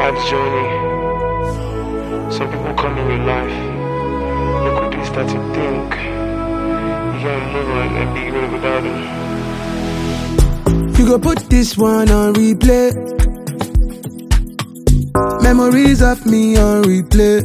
life's journey. Some people come in your life, you quickly start to think you can't move on and be good without them. You go put this one on replay. Memories of me on replay.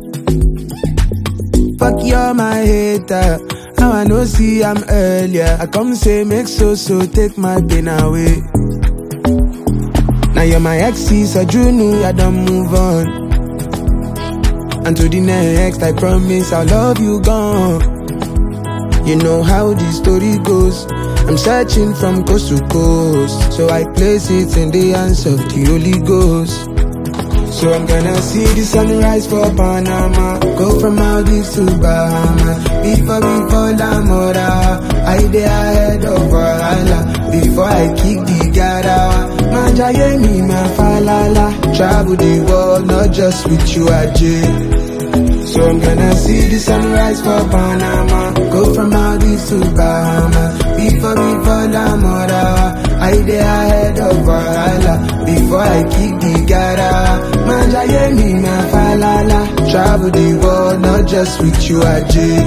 Fuck you're my hater. Now I know see I'm earlier. I come say make so take my pain away. Now you're my exes, so you know I don't move on. And to the next, I promise I'll love you gone. You know how the story goes. I'm searching from coast to coast, so I place it in the hands of the Holy Ghost. So I'm gonna see the sunrise for Panama, go from Maldives to Bahamas. Before we fall Amora, I dey ahead of Valhalla. Before I kick the garawa, Manjaye mi ma falala. Travel the world, not just with you, Ajay. So I'm gonna see the sunrise for Panama, go from Maldives to Bahamas. Before we fall Amora, I dey ahead of Valhalla. Before I kick the garawa, Manjaye mi ma falala. Travel the world, not just with you, Ajay.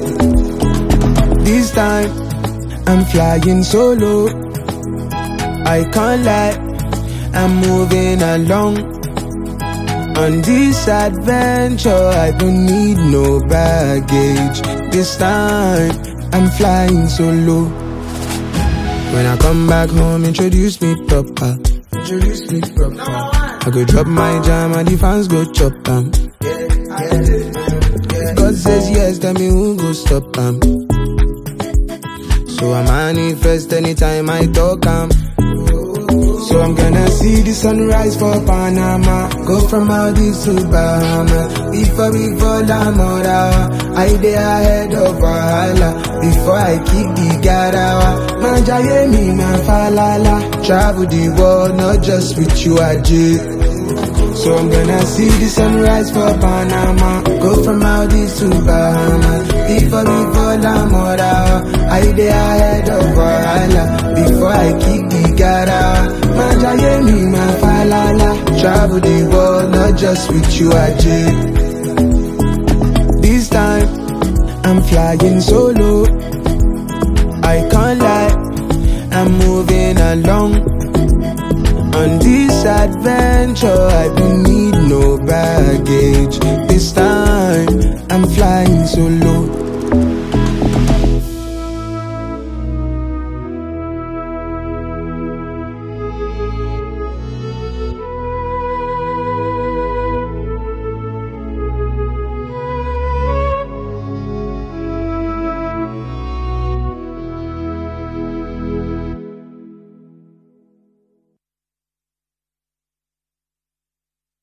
This time, I'm flying solo. I can't lie, I'm moving along. On this adventure, I don't need no baggage. This time, I'm flying solo. When I come back home, introduce me proper. Introduce me proper. I go drop my jam and the fans go chop them. God says yes, tell me who go stop them. So I manifest anytime I talk So I'm gonna see the sunrise for Panama, go from Maldives to Bahamas. Before we fall Amora, I dey ahead of Valhalla. Before I kick the garawa, Manjaye mi ma falala. Travel the world, not just with you, Ajay. So I'm gonna see the sunrise for Panama, go from Maldives to Bahamas. Before we fall Amora, I dey ahead of Valhalla. Before I kick the garawa, Manjaye mi ma falala. Travel the world, not just with you, Ajay. This time, I'm flying solo. I can't lie, I'm moving along. On this adventure, I